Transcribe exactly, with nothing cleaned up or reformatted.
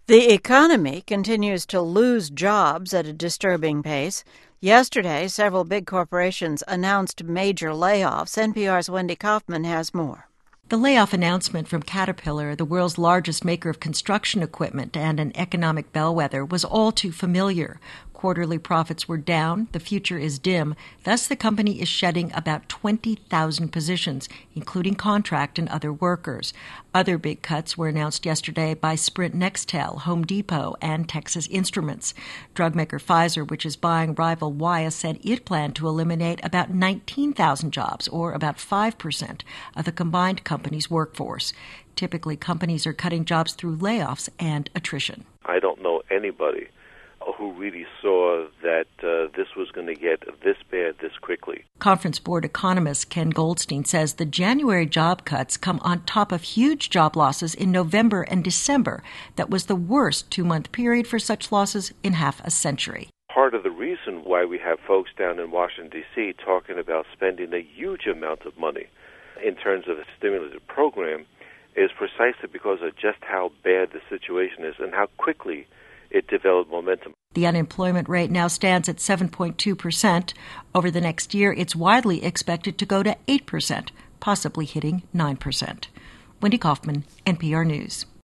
The economy continues to lose jobs at a disturbing pace. Yesterday, several big corporations announced major layoffs. N P R's Wendy Kaufman has more. The layoff announcement from Caterpillar, the world's largest maker of construction equipment and an economic bellwether, was all too familiar. Quarterly profits were down, the future is dim, thus the company is shedding about twenty thousand positions, including contract and other workers. Other big cuts were announced yesterday by Sprint Nextel, Home Depot, and Texas Instruments. Drug maker Pfizer, which is buying rival Wyeth, said it planned to eliminate about nineteen thousand jobs, or about five percent, of the combined company's workforce. Typically, companies are cutting jobs through layoffs and attrition. I don't know anybody who really saw that uh, this was going to get this bad this quickly. Conference Board economist Ken Goldstein says the January job cuts come on top of huge job losses in November and December. That was the worst two-month period for such losses in half a century. Part of the reason why we have folks down in Washington, D C talking about spending a huge amount of money in terms of a stimulus program is precisely because of just how bad the situation is and how quickly it developed momentum. The unemployment rate now stands at seven point two percent. Over the next year, it's widely expected to go to eight percent, possibly hitting nine percent. Wendy Kaufman, N P R News.